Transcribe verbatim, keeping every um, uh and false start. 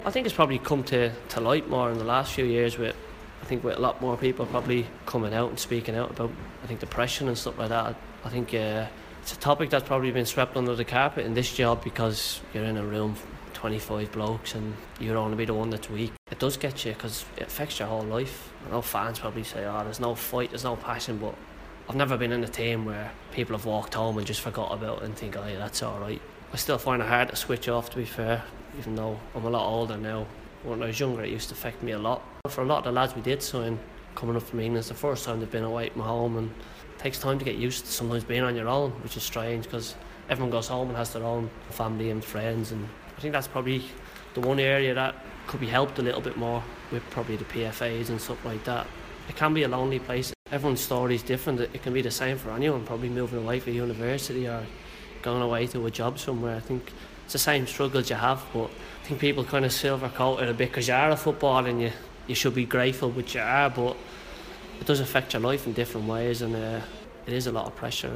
I think it's probably come to, to light more in the last few years with, I think with a lot more people probably coming out and speaking out about, I think, depression and stuff like that. I think uh, it's a topic that's probably been swept under the carpet in this job because you're in a room twenty-five blokes and you're only be the one that's weak. It does get you because it affects your whole life. I know fans probably say, oh, there's no fight, there's no passion, but I've never been in a team where people have walked home and just forgot about it and think, oh yeah, that's alright. I still find it hard to switch off, to be fair, even though I'm a lot older now. When I was younger, it used to affect me a lot. For a lot of the lads we did sign coming up from England, it's the first time they've been away from home, and it takes time to get used to sometimes being on your own, which is strange because everyone goes home and has their own family and friends, and I think that's probably the one area that could be helped a little bit more with probably the P F As and stuff like that. It can be a lonely place. Everyone's story is different. It can be the same for anyone, probably moving away for university or going away to a job somewhere. I think it's the same struggles you have, but I think people kind of silver coat it a bit because you are a footballer and you, you should be grateful, which you are, but it does affect your life in different ways, and uh, it is a lot of pressure.